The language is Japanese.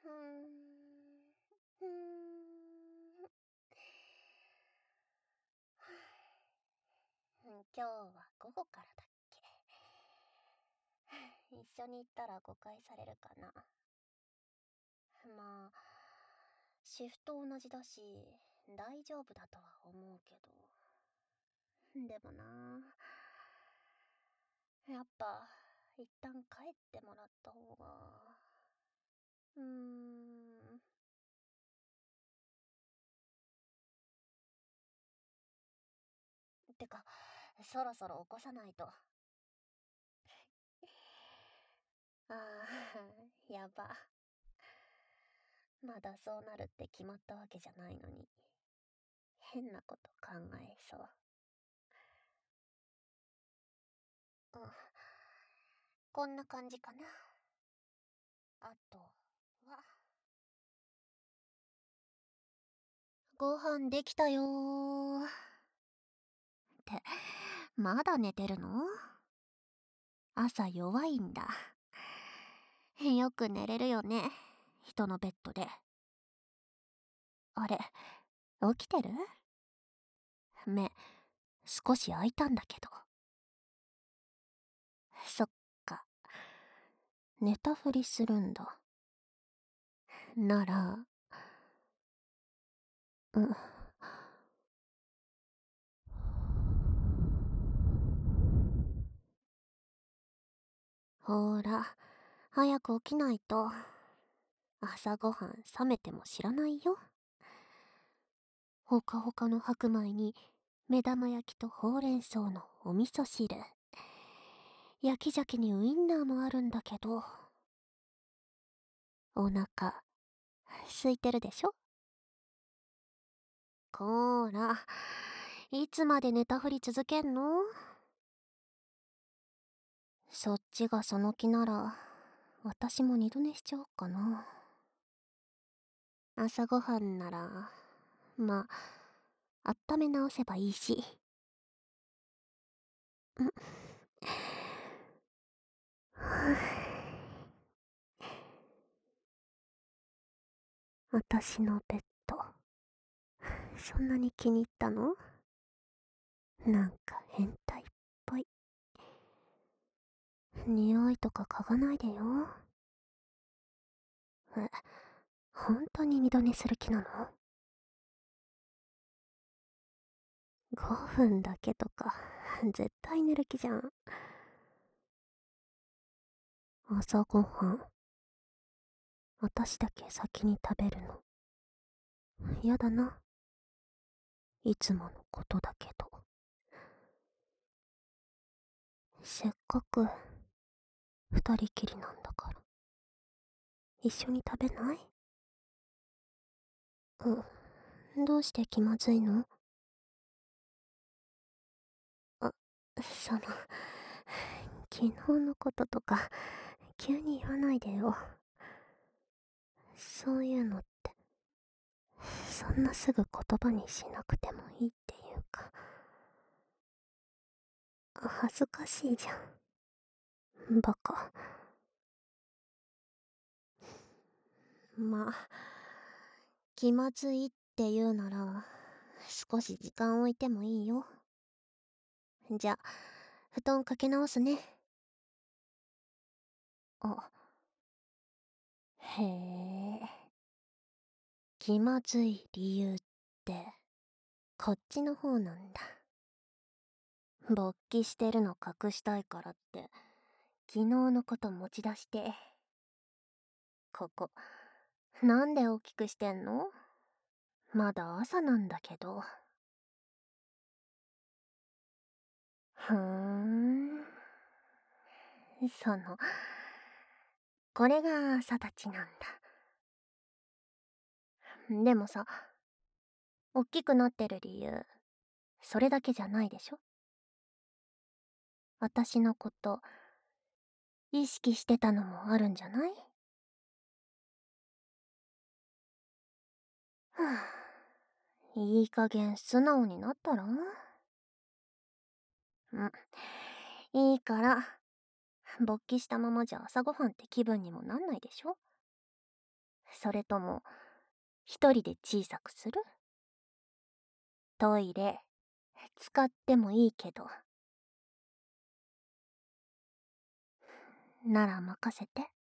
うーん。うーん。今日は午後からだっけ。一緒に行ったら誤解されるかな。まあ、シフト同じだし、大丈夫だとは思うけど。でもな、やっぱ、一旦帰ってもらった方が。うーん。てか、そろそろ起こさないと。ああ、やば。まだそうなるって決まったわけじゃないのに、変なこと考えそう。うん。こんな感じかな。あとは、ご飯できたよー。って、まだ寝てるの？朝弱いんだ。よく寝れるよね。人のベッドで。あれ、起きてる？目、少し開いたんだけど。そっか。寝たふりするんだ。なら、うん。ほーら、早く起きないと。朝ごはん冷めても知らないよ。ほかほかの白米に目玉焼きとほうれん草のお味噌汁。焼き鮭にウインナーもあるんだけど。お腹、空いてるでしょ？こーら、いつまで寝たふり続けんの？そっちがその気なら、私も二度寝しちゃおっかな。朝ごはんなら、まあ、温め直せばいいし。ん私のベッド、そんなに気に入ったの？なんか変態っぽい。匂いとか嗅がないでよ。え、本当に二度寝する気なの？ 5 分だけとか、絶対寝る気じゃん。朝ごはん、私だけ先に食べるの。やだな。いつものことだけど。せっかく、二人きりなんだから。一緒に食べない？どうして気まずいの？あ、その、昨日のこととか、急に言わないでよ。そういうのって、そんなすぐ言葉にしなくてもいいっていうか、恥ずかしいじゃん。バカ。まあ、気まずいって言うなら、少し時間置いてもいいよ。じゃ、布団かけ直すね。あ、へえ。気まずい理由って、こっちの方なんだ。勃起してるの隠したいからって、昨日のこと持ち出して。ここ、なんで大きくしてんの？まだ朝なんだけど。ふーん。これが朝たちなんだ。でもさ、大きくなってる理由、それだけじゃないでしょ？私のこと、意識してたのもあるんじゃない？はぁ、いい加減素直になったら？いいから、勃起したままじゃ朝ごはんって気分にもなんないでしょ？ それとも、一人で小さくする？トイレ、使ってもいいけど。なら任せて。